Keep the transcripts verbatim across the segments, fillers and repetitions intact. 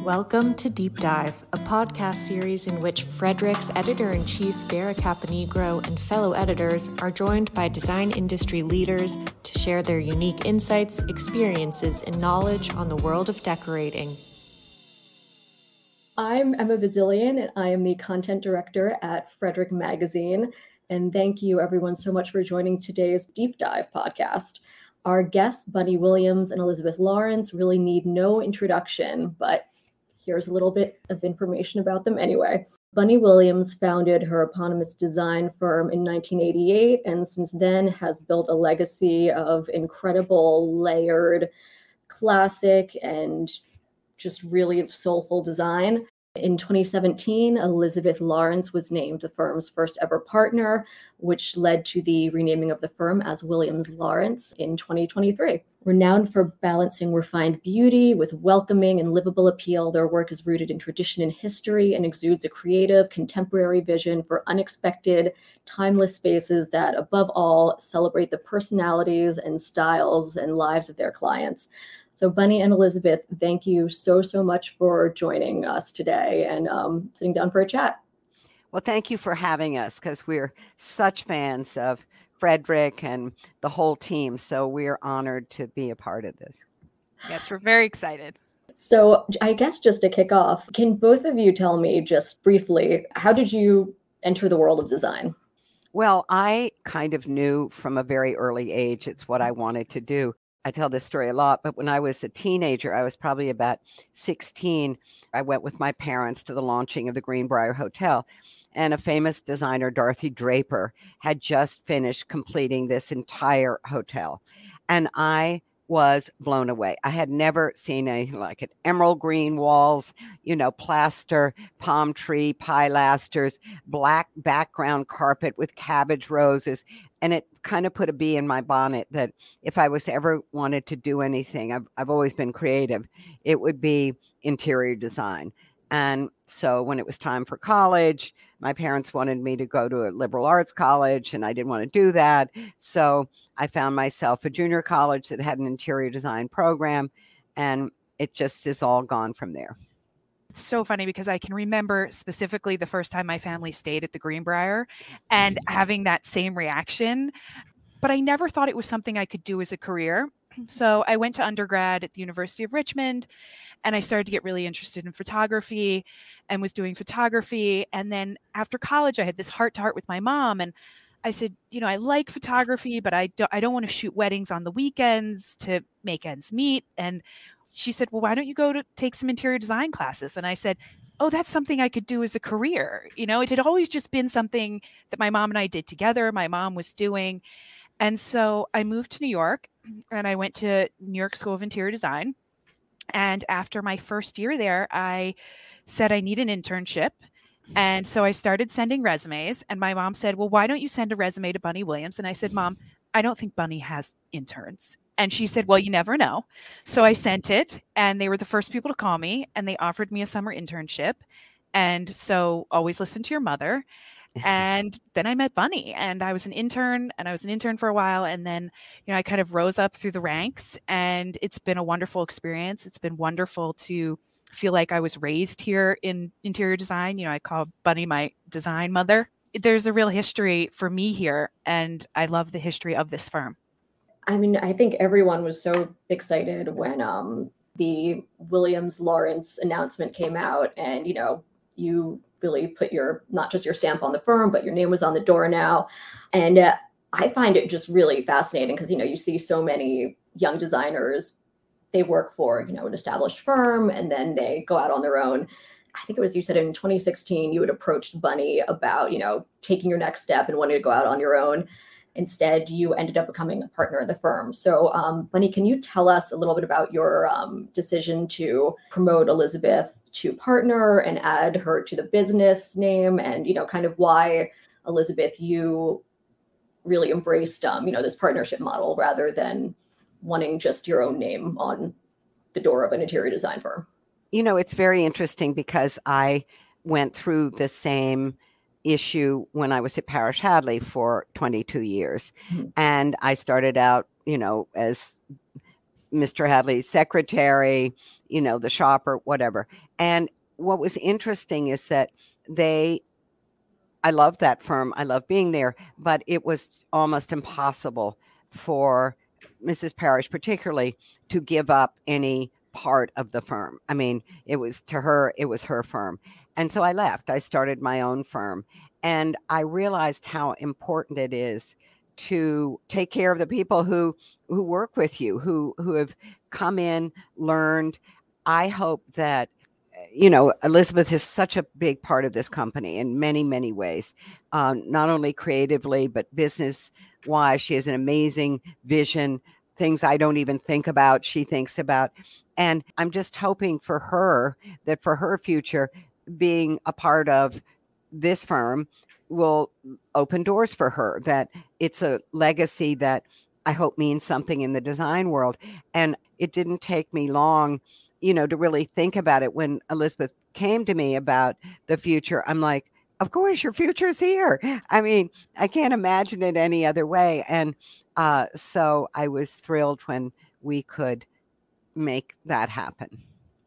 Welcome to Deep Dive, a podcast series in which Fredrik's editor-in-chief Dara Caponigro and fellow editors are joined by design industry leaders to share their unique insights, experiences, and knowledge on the world of decorating. I'm Emma Bazilian, and I am the content director at Fredrik Magazine. And thank you, everyone, so much for joining today's Deep Dive podcast. Our guests, Bunny Williams and Elizabeth Lawrence, really need no introduction, but here's a little bit of information about them anyway. Bunny Williams founded her eponymous design firm in nineteen eighty-eight, and since then has built a legacy of incredible, layered, classic, and just really soulful design. In twenty seventeen, Elizabeth Lawrence was named the firm's first ever partner, which led to the renaming of the firm as Williams Lawrence in twenty twenty-three. Renowned for balancing refined beauty with welcoming and livable appeal, their work is rooted in tradition and history and exudes a creative, contemporary vision for unexpected, timeless spaces that, above all, celebrate the personalities and styles and lives of their clients. So Bunny and Elizabeth, thank you so, so much for joining us today and um, sitting down for a chat. Well, thank you for having us because we're such fans of Fredrik and the whole team. So we're honored to be a part of this. Yes, we're very excited. So I guess just to kick off, can both of you tell me just briefly, how did you enter the world of design? Well, I kind of knew from a very early age it's what I wanted to do. I tell this story a lot, but when I was a teenager, I was probably about sixteen. I went with my parents to the launching of the Greenbrier Hotel, and a famous designer, Dorothy Draper, had just finished completing this entire hotel. And I was blown away. I had never seen anything like it. Emerald green walls, you know, plaster, palm tree, pilasters, black background carpet with cabbage roses. And it kind of put a bee in my bonnet that if I was ever wanted to do anything, I've, I've always been creative, it would be interior design. And so when it was time for college, my parents wanted me to go to a liberal arts college, and I didn't want to do that. So I found myself a junior college that had an interior design program, and it just is all gone from there. It's so funny because I can remember specifically the first time my family stayed at the Greenbrier and having that same reaction, but I never thought it was something I could do as a career. So I went to undergrad at the University of Richmond, and I started to get really interested in photography and was doing photography. And then after college, I had this heart to heart with my mom, and I said, you know, I like photography, but I don't, I don't want to shoot weddings on the weekends to make ends meet. And she said, well, why don't you go to take some interior design classes? And I said, oh, that's something I could do as a career. You know, it had always just been something that my mom and I did together. My mom was doing. And so I moved to New York, and I went to New York School of Interior Design. And after my first year there, I said I need an internship. And so I started sending resumes, and my mom said, well, why don't you send a resume to Bunny Williams? And I said, Mom, I don't think Bunny has interns. And she said, well, you never know. So I sent it, and they were the first people to call me, and they offered me a summer internship. And so always listen to your mother. And then I met Bunny, and I was an intern, and I was an intern for a while. And then, you know, I kind of rose up through the ranks, and it's been a wonderful experience. It's been wonderful to feel like I was raised here in interior design. You know, I call Bunny my design mother. There's a real history for me here, and I love the history of this firm. I mean, I think everyone was so excited when um, the Williams Lawrence announcement came out, and, you know, you really put your, not just your stamp on the firm, but your name was on the door now. And uh, I find it just really fascinating because, you know, you see so many young designers, they work for, you know, an established firm, and then they go out on their own. I think it was, you said in twenty sixteen, you had approached Bunny about, you know, taking your next step and wanting to go out on your own. Instead, you ended up becoming a partner of the firm. So, um, Bunny, can you tell us a little bit about your um, decision to promote Elizabeth to partner and add her to the business name, and, you know, kind of why, Elizabeth, you really embraced, um, you know, this partnership model rather than wanting just your own name on the door of an interior design firm? You know, it's very interesting because I went through the same issue when I was at Parrish Hadley for twenty-two years. Mm-hmm. And I started out, you know, as Mister Hadley's secretary, you know, the shopper, whatever. And what was interesting is that they, I love that firm. I love being there, but it was almost impossible for Missus Parrish, particularly, to give up any part of the firm. I mean, it was to her, it was her firm. And so I left. I started my own firm. And I realized how important it is to take care of the people who who work with you, who who have come in, learned. I hope that, you know, Elizabeth is such a big part of this company in many, many ways, um, not only creatively, but business-wise. She has an amazing vision, things I don't even think about, she thinks about. And I'm just hoping for her that for her future, being a part of this firm will open doors for her, that it's a legacy that I hope means something in the design world. And it didn't take me long, you know, to really think about it. When Elizabeth came to me about the future, I'm like, of course, your future's here. I mean, I can't imagine it any other way. And uh, so I was thrilled when we could make that happen.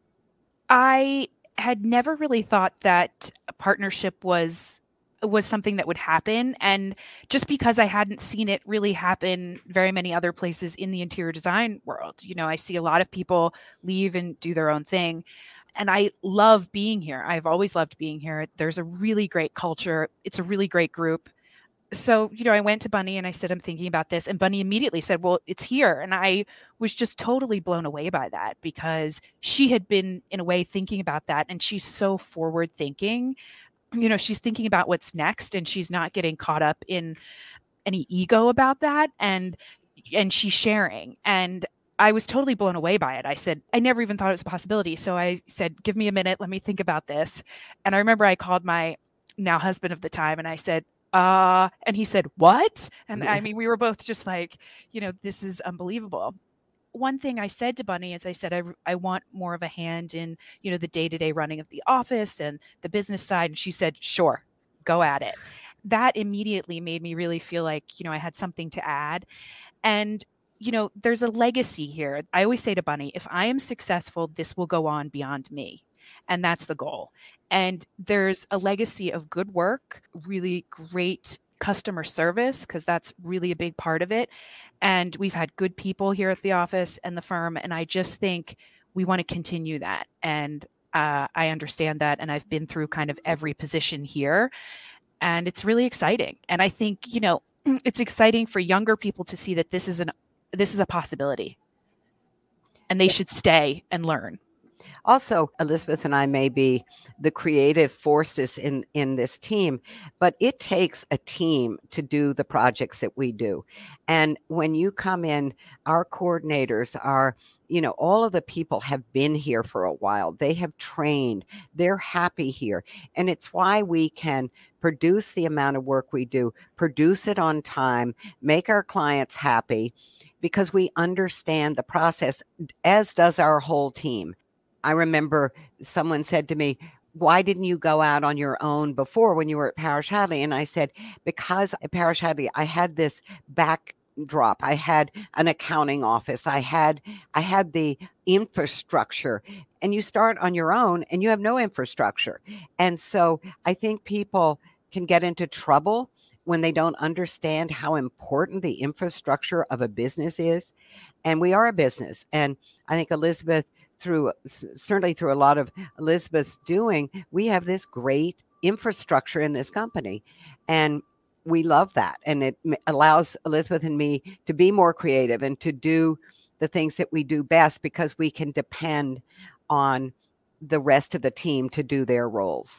I had never really thought that a partnership was was something that would happen. And just because I hadn't seen it really happen very many other places in the interior design world, you know, I see a lot of people leave and do their own thing. And I love being here. I've always loved being here. There's a really great culture. It's a really great group. So, you know, I went to Bunny and I said, I'm thinking about this. And Bunny immediately said, well, it's here. And I was just totally blown away by that, because she had been, in a way, thinking about that. And she's so forward thinking. You know, she's thinking about what's next, and she's not getting caught up in any ego about that. And, and she's sharing. And I was totally blown away by it. I said, I never even thought it was a possibility. So I said, give me a minute. Let me think about this. And I remember I called my now husband of the time and I said, uh, and he said, what? And I mean, we were both just like, you know, this is unbelievable. One thing I said to Bunny is I said, I, I want more of a hand in, you know, the day-to-day running of the office and the business side. And she said, sure, go at it. That immediately made me really feel like, you know, I had something to add. And, you know, there's a legacy here. I always say to Bunny, if I am successful, this will go on beyond me. And that's the goal. And there's a legacy of good work, really great customer service, because that's really a big part of it. And we've had good people here at the office and the firm. And I just think we want to continue that. And uh, I understand that. And I've been through kind of every position here. And it's really exciting. And I think, you know, it's exciting for younger people to see that this is an this is a possibility. And they should stay and learn. Also, Elizabeth and I may be the creative forces in, in this team, but it takes a team to do the projects that we do. And when you come in, our coordinators are, you know, all of the people have been here for a while. They have trained. They're happy here. And it's why we can produce the amount of work we do, produce it on time, make our clients happy, because we understand the process, as does our whole team. I remember someone said to me, why didn't you go out on your own before when you were at Parrish Hadley? And I said, because at Parrish Hadley, I had this backdrop. I had an accounting office. I had, I had the infrastructure. And you start on your own and you have no infrastructure. And so I think people can get into trouble when they don't understand how important the infrastructure of a business is. And we are a business. And I think Elizabeth, through certainly through a lot of Elizabeth's doing, we have this great infrastructure in this company, and we love that. And it allows Elizabeth and me to be more creative and to do the things that we do best, because we can depend on the rest of the team to do their roles.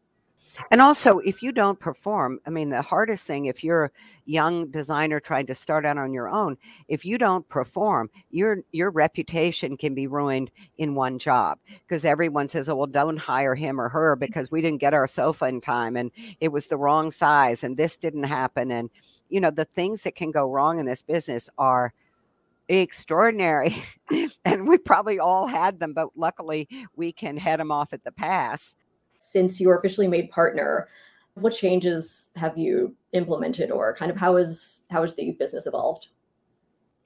And also, if you don't perform, I mean, the hardest thing, if you're a young designer trying to start out on your own, if you don't perform, your your reputation can be ruined in one job, because everyone says, oh, well, don't hire him or her because we didn't get our sofa in time and it was the wrong size and this didn't happen. And, you know, the things that can go wrong in this business are extraordinary. And we probably all had them, but luckily we can head them off at the pass. Since you were officially made partner, what changes have you implemented, or kind of how is how has the business evolved?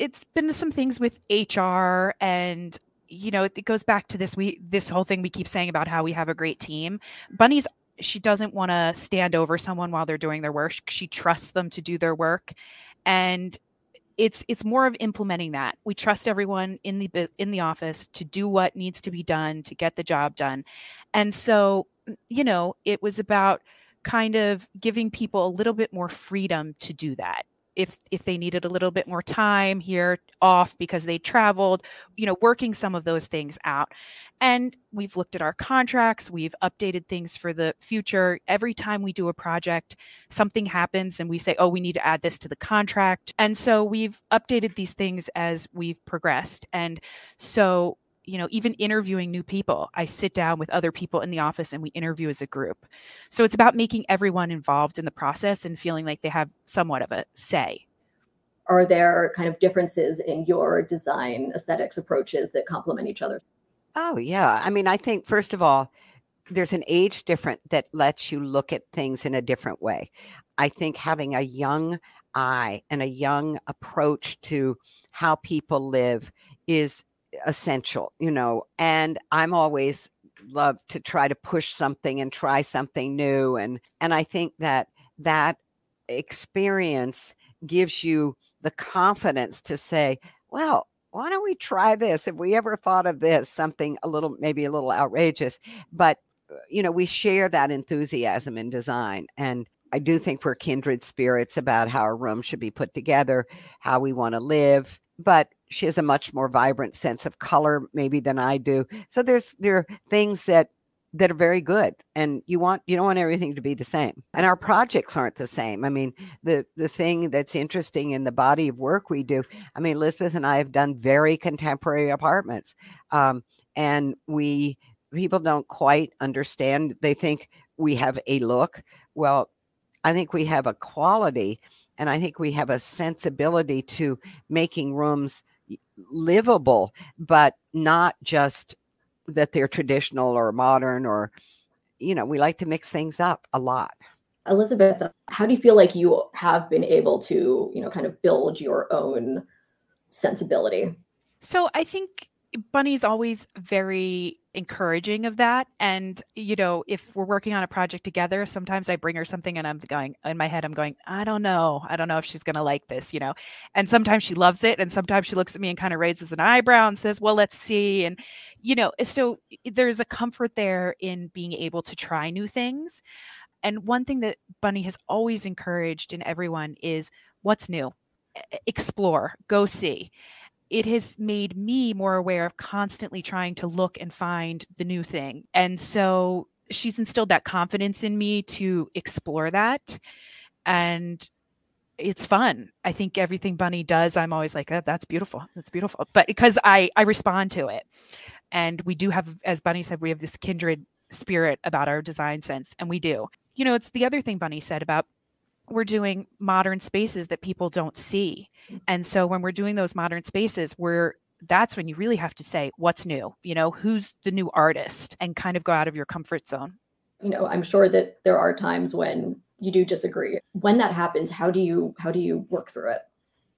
it's been some things with H R, and you know, it, it goes back to this we this whole thing we keep saying about how we have a great team. Bunny's she doesn't want to stand over someone while they're doing their work. She trusts them to do their work, and it's it's more of implementing that. We trust everyone in the in the office to do what needs to be done to get the job done. And so, you know, it was about kind of giving people a little bit more freedom to do that. If if they needed a little bit more time here off because they traveled, you know, working some of those things out. And we've looked at our contracts, we've updated things for the future. Every time we do a project, something happens and we say, oh, we need to add this to the contract. And so we've updated these things as we've progressed. And so, you know, even interviewing new people, I sit down with other people in the office and we interview as a group. So it's about making everyone involved in the process and feeling like they have somewhat of a say. Are there kind of differences in your design aesthetics approaches that complement each other? Oh, yeah. I mean, I think, first of all, there's an age difference that lets you look at things in a different way. I think having a young eye and a young approach to how people live is essential, you know, and I'm always love to try to push something and try something new. And, and I think that that experience gives you the confidence to say, well, why don't we try this? Have we ever thought of this? Something a little, maybe a little outrageous, but you know, we share that enthusiasm in design. And I do think we're kindred spirits about how a room should be put together, how we want to live. But she has a much more vibrant sense of color maybe than I do. So there's there are things that that are very good, and you want you don't want everything to be the same. And our projects aren't the same. I mean, the the thing that's interesting in the body of work we do, I mean, Elizabeth and I have done very contemporary apartments, um, and we people don't quite understand. They think we have a look. Well, I think we have a quality, and I think we have a sensibility to making rooms livable, but not just that they're traditional or modern, or, you know, we like to mix things up a lot. Elizabeth, how do you feel like you have been able to, you know, kind of build your own sensibility? So I think Bunny's always very encouraging of that. And, you know, if we're working on a project together, sometimes I bring her something and I'm going, in my head, I'm going, I don't know. I don't know if she's going to like this, you know, and sometimes she loves it. And sometimes she looks at me and kind of raises an eyebrow and says, well, let's see. And, you know, so there's a comfort there in being able to try new things. And one thing that Bunny has always encouraged in everyone is what's new, explore, go see. It has made me more aware of constantly trying to look and find the new thing. And so she's instilled that confidence in me to explore that. And it's fun. I think everything Bunny does, I'm always like, oh, that's beautiful. That's beautiful. But because I, I respond to it. And we do have, as Bunny said, we have this kindred spirit about our design sense. And we do. You know, it's the other thing Bunny said about we're doing modern spaces that people don't see. And so when we're doing those modern spaces, we're that's when you really have to say, what's new? You know, who's the new artist, and kind of go out of your comfort zone. You know, I'm sure that there are times when you do disagree. When that happens, how do you how do you work through it?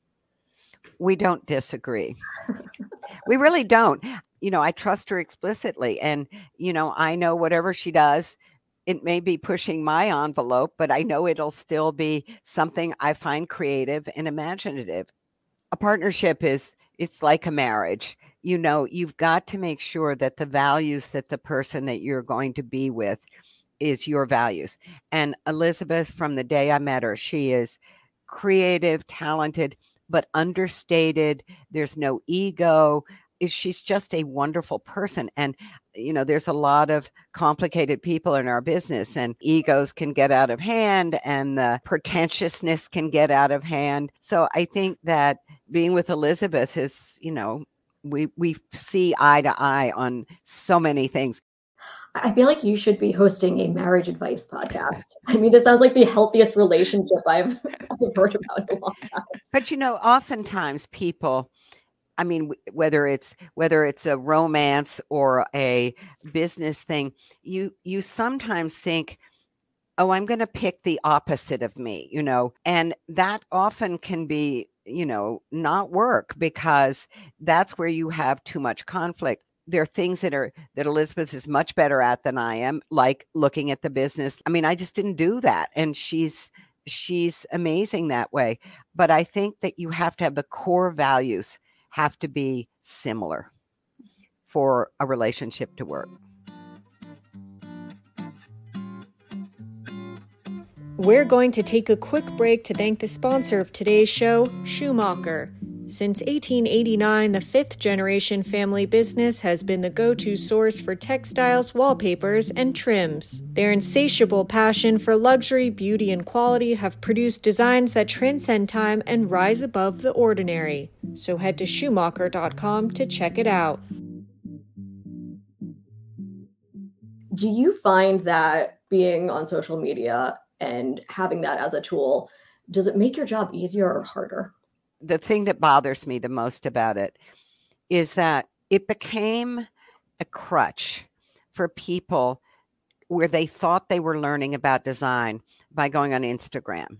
We don't disagree. We really don't. You know, I trust her explicitly. And, you know, I know whatever she does, it may be pushing my envelope, but I know it'll still be something I find creative and imaginative. A partnership is, it's like a marriage. You know, you've got to make sure that the values that the person that you're going to be with is your values. And Elizabeth, from the day I met her, she is creative, talented, but understated. There's no ego. She's just a wonderful person. And, you know, there's a lot of complicated people in our business, and egos can get out of hand and the pretentiousness can get out of hand. So I think that being with Elizabeth is, you know, we, we see eye to eye on so many things. I feel like you should be hosting a marriage advice podcast. I mean, this sounds like the healthiest relationship I've, I've heard about in a long time. But, you know, oftentimes people, I mean, whether it's whether it's a romance or a business thing, you you sometimes think, oh, I'm going to pick the opposite of me, you know, and that often can be you know, not work, because that's where you have too much conflict. There are things that are that Elizabeth is much better at than I am, like looking at the business. I mean, I just didn't do that. And she's she's amazing that way. But I think that you have to have the core values have to be similar for a relationship to work. We're going to take a quick break to thank the sponsor of today's show, Schumacher. Since eighteen eighty-nine, the fifth generation family business has been the go-to source for textiles, wallpapers, and trims. Their insatiable passion for luxury, beauty, and quality have produced designs that transcend time and rise above the ordinary. So head to Schumacher dot com to check it out. Do you find that being on social media and having that as a tool, does it make your job easier or harder? The thing that bothers me the most about it is that it became a crutch for people where they thought they were learning about design by going on Instagram.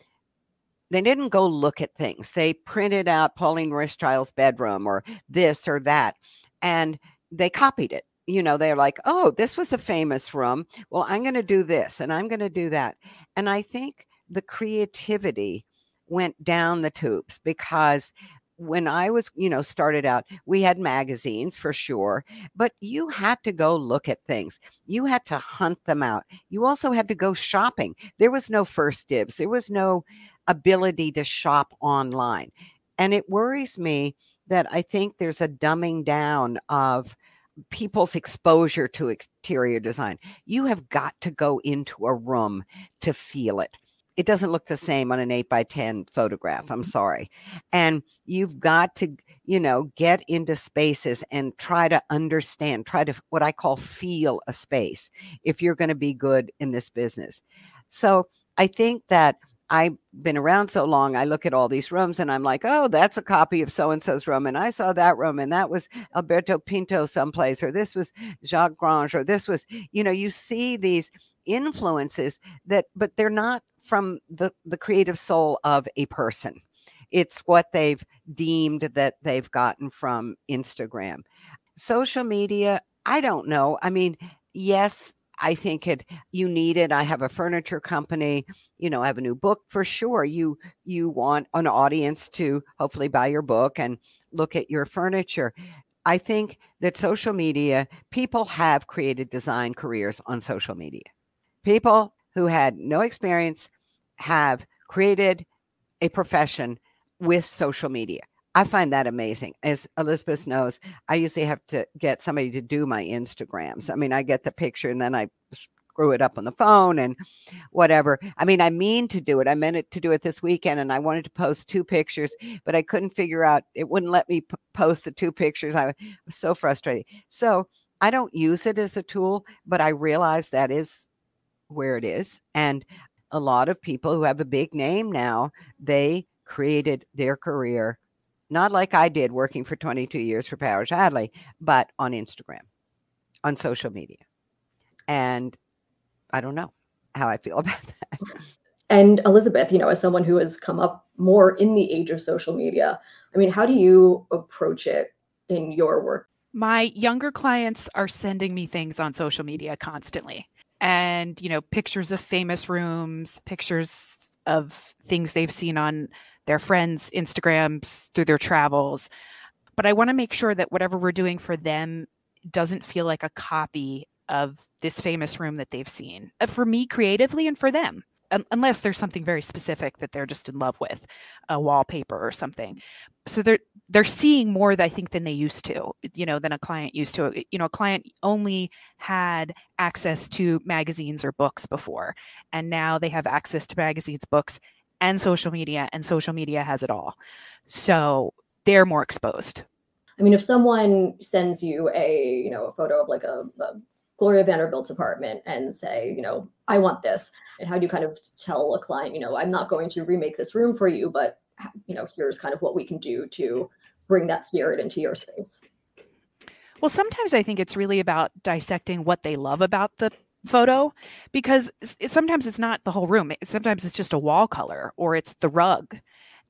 They didn't go look at things. They printed out Pauline Rothschild's bedroom or this or that, and they copied it. You know, they're like, oh, this was a famous room. Well, I'm going to do this and I'm going to do that. And I think the creativity went down the tubes, because when I was, you know, started out, we had magazines for sure, but you had to go look at things. You had to hunt them out. You also had to go shopping. There was no first dibs. There was no ability to shop online. And it worries me that I think there's a dumbing down of people's exposure to exterior design. You have got to go into a room to feel it. It doesn't look the same on an eight by ten photograph. I'm sorry. And you've got to, you know, get into spaces and try to understand, try to what I call feel a space if you're going to be good in this business. So I think that I've been around so long, I look at all these rooms and I'm like, oh, that's a copy of so-and-so's room. And I saw that room and that was Alberto Pinto someplace, or this was Jacques Grange, or this was, you know, you see these influences that, but they're not from the, the creative soul of a person. It's what they've deemed that they've gotten from Instagram. Social media, I don't know. I mean, yes, I think it, you need it. I have a furniture company, you know, I have a new book for sure. You, you want an audience to hopefully buy your book and look at your furniture. I think that social media, people have created design careers on social media. People who had no experience have created a profession with social media. I find that amazing. As Elizabeth knows, I usually have to get somebody to do my Instagrams. I mean, I get the picture and then I screw it up on the phone and whatever. I mean, I mean to do it. I meant it to do it this weekend and I wanted to post two pictures, but I couldn't figure out, it wouldn't let me p- post the two pictures. I was so frustrated. So I don't use it as a tool, but I realize that is where it is. And a lot of people who have a big name now, they created their career, not like I did working for twenty-two years for Powers Hadley, but on Instagram, on social media. And I don't know how I feel about that. And Elizabeth, you know, as someone who has come up more in the age of social media, I mean, how do you approach it in your work? My younger clients are sending me things on social media constantly. And, you know, pictures of famous rooms, pictures of things they've seen on their friends' Instagrams through their travels. But I want to make sure that whatever we're doing for them doesn't feel like a copy of this famous room that they've seen, for me creatively and for them, um, unless there's something very specific that they're just in love with, a wallpaper or something. So they're they're seeing more, I think, than they used to, you know, than a client used to. You know, a client only had access to magazines or books before, and now they have access to magazines, books, and social media, and social media has it all. So they're more exposed. I mean, if someone sends you a, you know, a photo of like a, a Gloria Vanderbilt's apartment and say, you know, I want this, and how do you kind of tell a client, you know, I'm not going to remake this room for you, but, you know, here's kind of what we can do to bring that spirit into your space? Well, sometimes I think it's really about dissecting what they love about the photo, because sometimes it's not the whole room. Sometimes it's just a wall color, or it's the rug,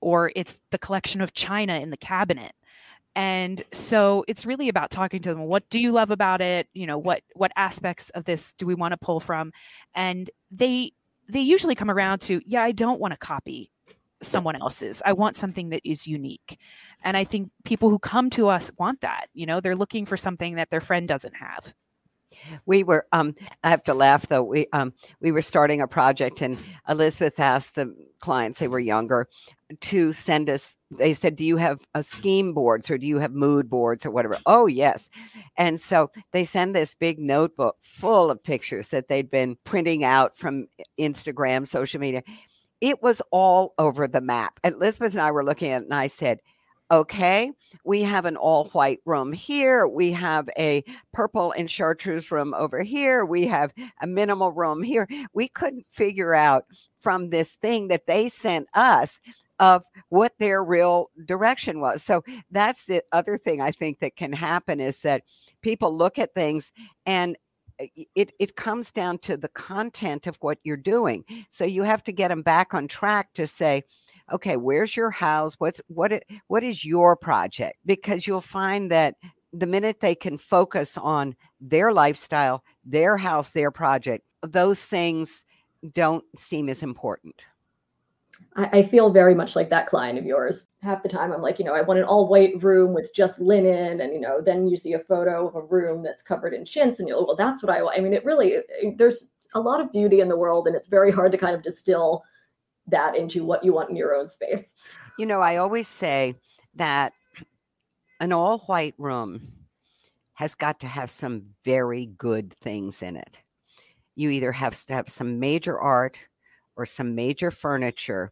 or it's the collection of china in the cabinet. And so it's really about talking to them. What do you love about it? You know, what what aspects of this do we want to pull from? And they they usually come around to, yeah, I don't want to copy someone else's. I want something that is unique. And I think people who come to us want that. You know, they're looking for something that their friend doesn't have. We were, um, I have to laugh though. We, um, we were starting a project and Elizabeth asked the clients, they were younger, to send us, they said, do you have a scheme boards or do you have mood boards or whatever? Oh, yes. And so they send this big notebook full of pictures that they'd been printing out from Instagram, social media. It was all over the map. Elizabeth and I were looking at it and I said, okay, we have an all white room here. We have a purple and chartreuse room over here. We have a minimal room here. We couldn't figure out from this thing that they sent us of what their real direction was. So that's the other thing I think that can happen is that people look at things and it it comes down to the content of what you're doing. So you have to get them back on track to say, okay, where's your house? What's what it, what is your project? Because you'll find that the minute they can focus on their lifestyle, their house, their project, those things don't seem as important. I, I feel very much like that client of yours. Half the time I'm like, you know, I want an all white room with just linen. And, you know, then you see a photo of a room that's covered in chintz and you're, well, that's what I want. I mean, it really, there's a lot of beauty in the world and it's very hard to kind of distill that into what you want in your own space. You know, I always say that an all white room has got to have some very good things in it. You either have to have some major art or some major furniture,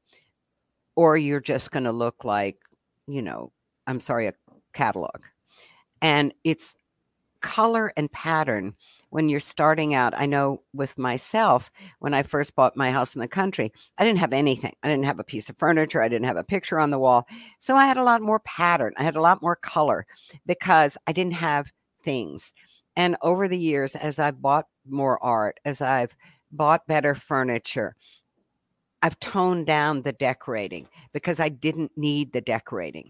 or you're just going to look like, you know, I'm sorry, a catalog. And it's color and pattern when you're starting out. I know with myself, when I first bought my house in the country, I didn't have anything. I didn't have a piece of furniture. I didn't have a picture on the wall. So I had a lot more pattern. I had a lot more color because I didn't have things. And over the years, as I've bought more art, as I've bought better furniture, I've toned down the decorating because I didn't need the decorating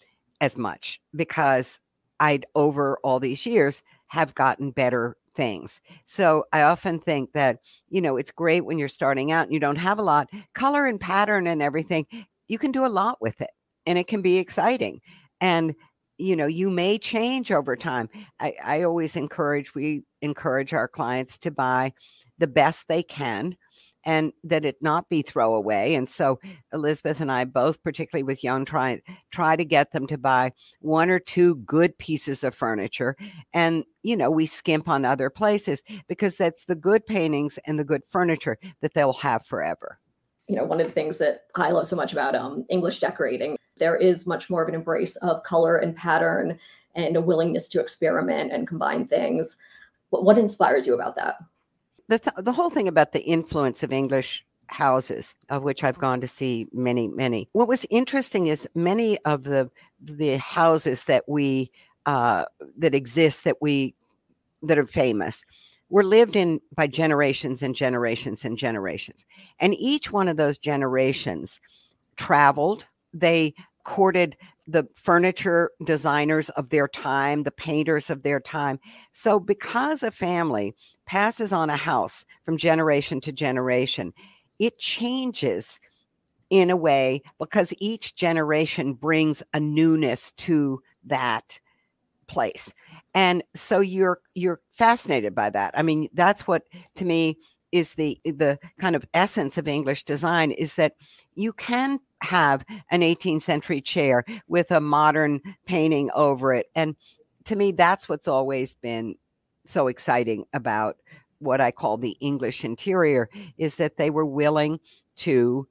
as much because I'd over all these years have gotten better things. So I often think that, you know, it's great when you're starting out and you don't have a lot. Color and pattern and everything, you can do a lot with it and it can be exciting. And, you know, you may change over time. I, I always encourage, we encourage our clients to buy the best they can and that it not be throwaway. And so Elizabeth and I both, particularly with young, try, try to get them to buy one or two good pieces of furniture. And, you know, we skimp on other places because that's the good paintings and the good furniture that they'll have forever. You know, one of the things that I love so much about um, English decorating, there is much more of an embrace of color and pattern and a willingness to experiment and combine things. What, what inspires you about that? The, th- the whole thing about the influence of English houses, of which I've gone to see many, many. What was interesting is many of the the houses that we uh, that exist that we that are famous were lived in by generations and generations and generations, and each one of those generations traveled. They courted the furniture designers of their time, the painters of their time. So because a family passes on a house from generation to generation, it changes in a way because each generation brings a newness to that place. And so you're you're fascinated by that. I mean, that's what to me is the the kind of essence of English design, is that you can have an eighteenth century chair with a modern painting over it. And to me, that's what's always been so exciting about what I call the English interior, is that they were willing to,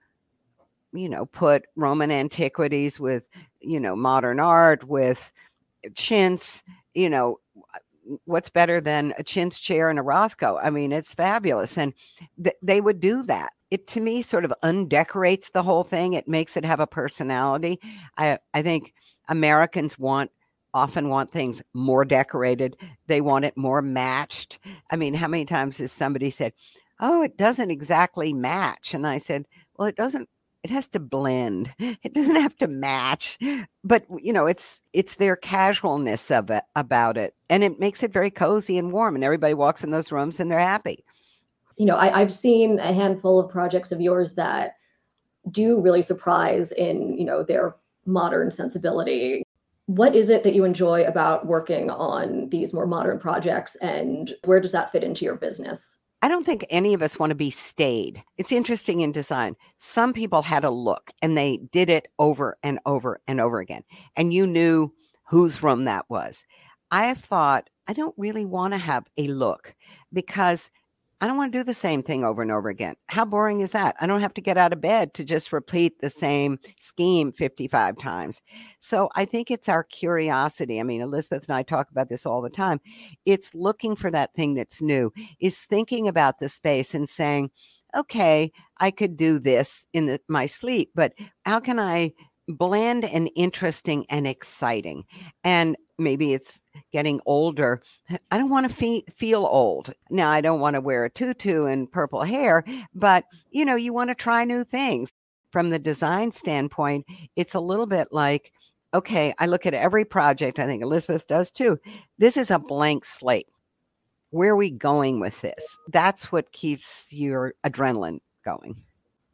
you know, put Roman antiquities with, you know, modern art, with chintz. You know, what's better than a chintz chair and a Rothko? I mean, it's fabulous. And th- they would do that. It, to me, sort of undecorates the whole thing. It makes it have a personality. I, I think Americans want often want things more decorated. They want it more matched. I mean, how many times has somebody said, oh, it doesn't exactly match? And I said, well, it doesn't it has to blend. It doesn't have to match, but you know, it's it's their casualness of it about it, and it makes it very cozy and warm. And everybody walks in those rooms and they're happy. You know, I, I've seen a handful of projects of yours that do really surprise in, you know, their modern sensibility. What is it that you enjoy about working on these more modern projects, and where does that fit into your business? I don't think any of us want to be staid. It's interesting in design. Some people had a look and they did it over and over and over again. And you knew whose room that was. I have thought, I don't really want to have a look because I don't want to do the same thing over and over again. How boring is that? I don't have to get out of bed to just repeat the same scheme fifty-five times. So I think it's our curiosity. I mean, Elizabeth and I talk about this all the time. It's looking for that thing that's new, is thinking about the space and saying, okay, I could do this in the, my sleep, but how can I blend and interesting and exciting? And maybe it's getting older. I don't want to fe- feel old. Now, I don't want to wear a tutu and purple hair, but, you know, you want to try new things. From the design standpoint, it's a little bit like, okay, I look at every project. I think Elizabeth does too. This is a blank slate. Where are we going with this? That's what keeps your adrenaline going.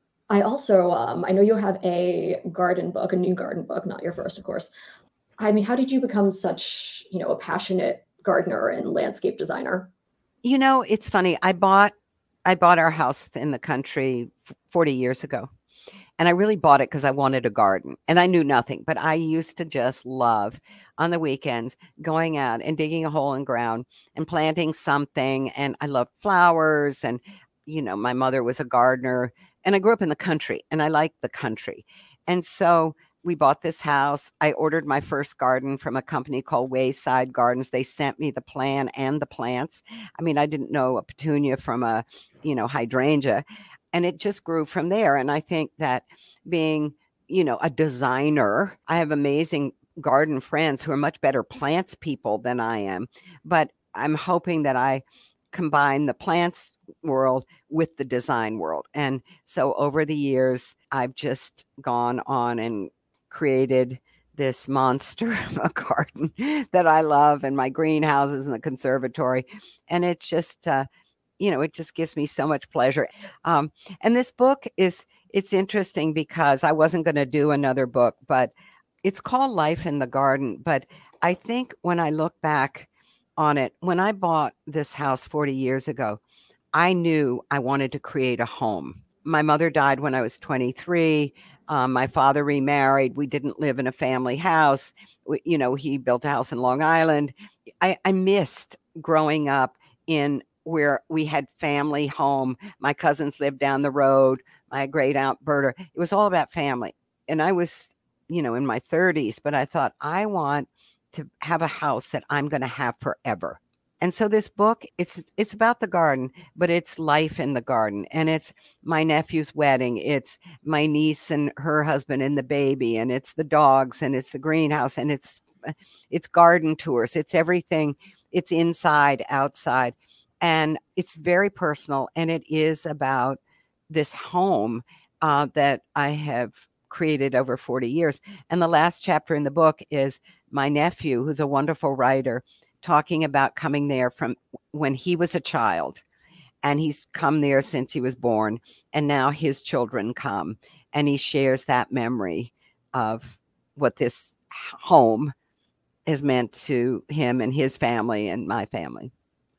I also, um, I know you have a garden book, a new garden book, not your first, of course. I mean, how did you become such, you know, a passionate gardener and landscape designer? You know, it's funny. I bought, I bought our house in the country forty years ago, and I really bought it because I wanted a garden, and I knew nothing. But I used to just love on the weekends going out and digging a hole in ground and planting something. And I loved flowers, and you know, my mother was a gardener, and I grew up in the country, and I liked the country, and so. We bought this house. I ordered my first garden from a company called Wayside Gardens. They sent me the plan and the plants. I mean, I didn't know a petunia from a, you know, hydrangea, and it just grew from there. And I think that being, you know, a designer, I have amazing garden friends who are much better plants people than I am, but I'm hoping that I combine the plants world with the design world. And so over the years, I've just gone on and created this monster of a garden that I love, and my greenhouses and the conservatory. And it's just, uh, you know, it just gives me so much pleasure. Um, and this book is, it's interesting because I wasn't going to do another book, but it's called Life in the Garden. But I think when I look back on it, when I bought this house forty years ago, I knew I wanted to create a home. My mother died when I was twenty-three. Um, my father remarried. We didn't live in a family house. We, you know, he built a house in Long Island. I, I missed growing up in where we had family home. My cousins lived down the road. My great aunt Berta. It was all about family. And I was, you know, in my thirties, but I thought I want to have a house that I'm going to have forever. And so this book, it's it's about the garden, but it's life in the garden. And it's my nephew's wedding. It's my niece and her husband and the baby. And it's the dogs, and it's the greenhouse, and it's it's garden tours. It's everything. It's inside, outside. And it's very personal. And it is about this home uh, that I have created over forty years. And the last chapter in the book is my nephew, who's a wonderful writer, talking about coming there from when he was a child, and he's come there since he was born, and now his children come, and he shares that memory of what this home has meant to him and his family and my family.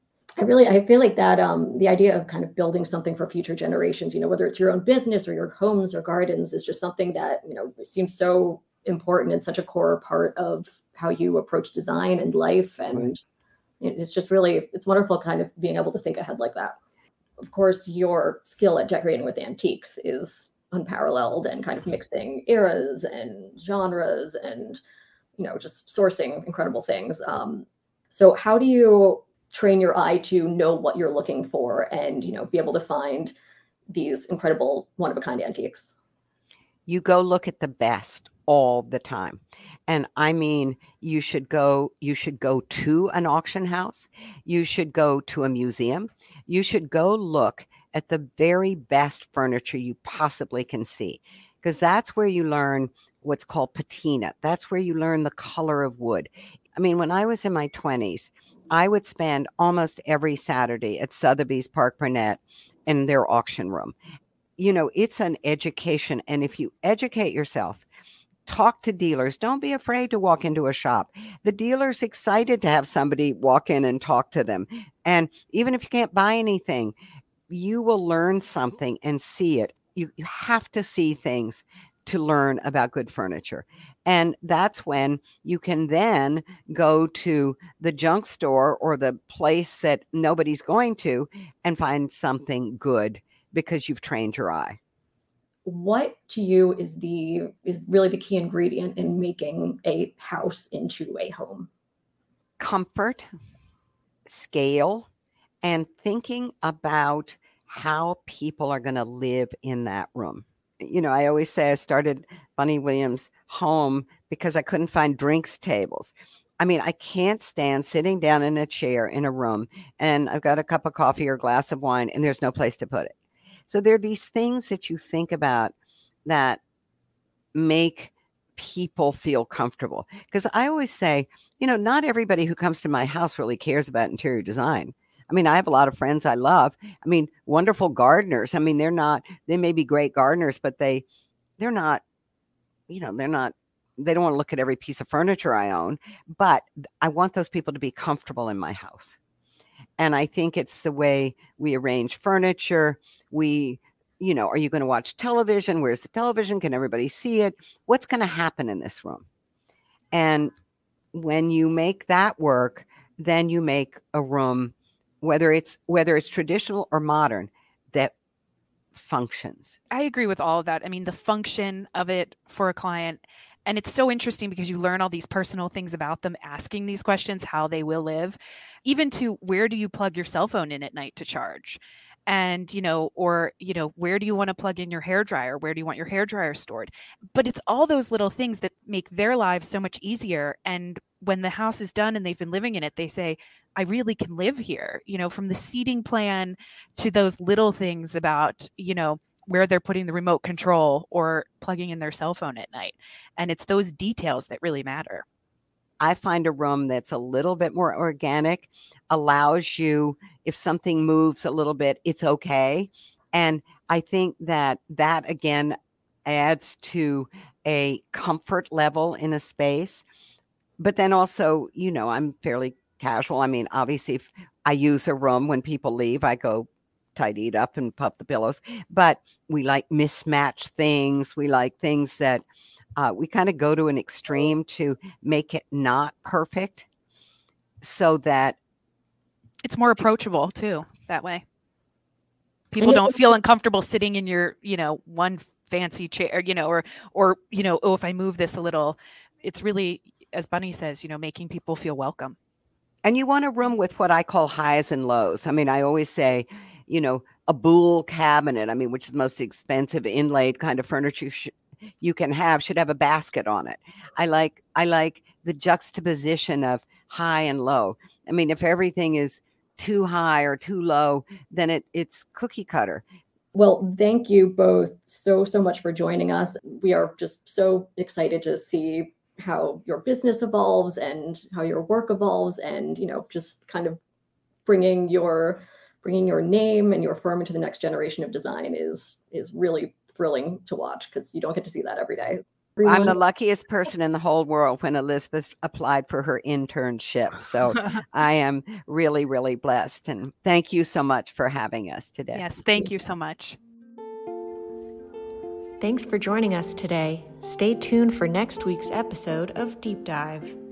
I really, I feel like that um, the idea of kind of building something for future generations, you know, whether it's your own business or your homes or gardens, is just something that, you know, seems so important and such a core part of how you approach design and life. And right. It's just really, it's wonderful kind of being able to think ahead like that. Of course, your skill at decorating with antiques is unparalleled, and kind of mixing eras and genres and, you know, just sourcing incredible things. Um, so how do you train your eye to know what you're looking for and, you know, be able to find these incredible one-of-a-kind antiques? You go look at the best all the time. And I mean, you should go, you should go to an auction house. You should go to a museum. You should go look at the very best furniture you possibly can see. because that's where you learn what's called patina. That's where you learn the color of wood. I mean, when I was in my twenties, I would spend almost every Saturday at Sotheby's Park Burnett in their auction room. You know, it's an education. And if you educate yourself, talk to dealers, don't be afraid to walk into a shop. The dealer's excited to have somebody walk in and talk to them. And even if you can't buy anything, you will learn something and see it. You, you have to see things to learn about good furniture. And that's when you can then go to the junk store or the place that nobody's going to and find something good because you've trained your eye. What to you is the is really the key ingredient in making a house into a home? Comfort, scale, and thinking about how people are going to live in that room. You know, I always say I started Bunny Williams home because I couldn't find drinks tables. I mean, I can't stand sitting down in a chair in a room and I've got a cup of coffee or a glass of wine and there's no place to put it. So there are these things that you think about that make people feel comfortable. Because I always say, you know, not everybody who comes to my house really cares about interior design. I mean, I have a lot of friends I love. I mean, wonderful gardeners. I mean, they're not, they may be great gardeners, but they, they're not, you know, they're not, they don't want to look at every piece of furniture I own, but I want those people to be comfortable in my house. And I think it's the way we arrange furniture. We, you know, are you going to watch television? Where's the television? Can everybody see it? What's going to happen in this room? And when you make that work, then you make a room, whether it's whether it's traditional or modern, that functions. I agree with all of that. I mean, the function of it for a client. And it's so interesting because you learn all these personal things about them, asking these questions, how they will live, even to where do you plug your cell phone in at night to charge? And, you know, or, you know, where do you want to plug in your hairdryer? Where do you want your hairdryer stored? But it's all those little things that make their lives so much easier. And when the house is done and they've been living in it, they say, I really can live here, you know, from the seating plan to those little things about, you know, where they're putting the remote control or plugging in their cell phone at night. And it's those details that really matter. I find a room that's a little bit more organic, allows you, if something moves a little bit, it's okay. And I think that that, again, adds to a comfort level in a space. But then also, you know, I'm fairly casual. I mean, obviously, if I use a room when people leave, I go tidy it up and puff the pillows. But we like mismatched things. We like things that uh, we kind of go to an extreme to make it not perfect so that it's more approachable too, that way. People don't feel uncomfortable sitting in your, you know, one fancy chair, you know, or, or, you know, oh, if I move this a little, it's really, as Bunny says, you know, making people feel welcome. And you want a room with what I call highs and lows. I mean, I always say, you know, a Boule cabinet, I mean, which is the most expensive inlaid kind of furniture sh- you can have, should have a basket on it. I like, I like the juxtaposition of high and low. I mean, if everything is too high or too low, then it it's cookie cutter. Well, thank you both so, so much for joining us. We are just so excited to see how your business evolves and how your work evolves, and, you know, just kind of bringing your bringing your name and your firm into the next generation of design is is really thrilling to watch, because you don't get to see that every day. Everyone. I'm the luckiest person in the whole world when Elizabeth applied for her internship. So I am really, really blessed. And thank you so much for having us today. Yes, thank you so much. Thanks for joining us today. Stay tuned for next week's episode of Deep Dive.